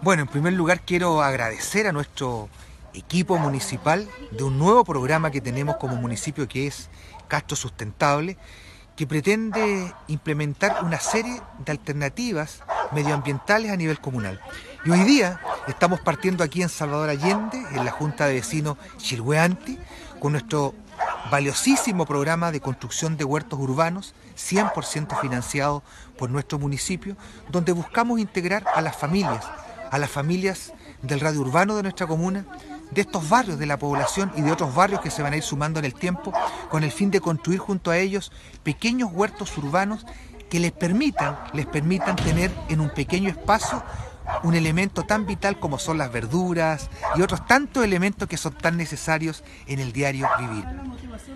Bueno, en primer lugar quiero agradecer a nuestro equipo municipal de un nuevo programa que tenemos como municipio, que es Castro Sustentable, que pretende implementar una serie de alternativas medioambientales a nivel comunal. Y hoy día estamos partiendo aquí en Salvador Allende, en la Junta de Vecinos Chilhueanti, con nuestro valiosísimo programa de construcción de huertos urbanos, 100% financiado por nuestro municipio, donde buscamos integrar a las familias del radio urbano de nuestra comuna, de estos barrios de la población y de otros barrios que se van a ir sumando en el tiempo, con el fin de construir junto a ellos pequeños huertos urbanos que les permitan tener en un pequeño espacio un elemento tan vital como son las verduras y otros tantos elementos que son tan necesarios en el diario vivir.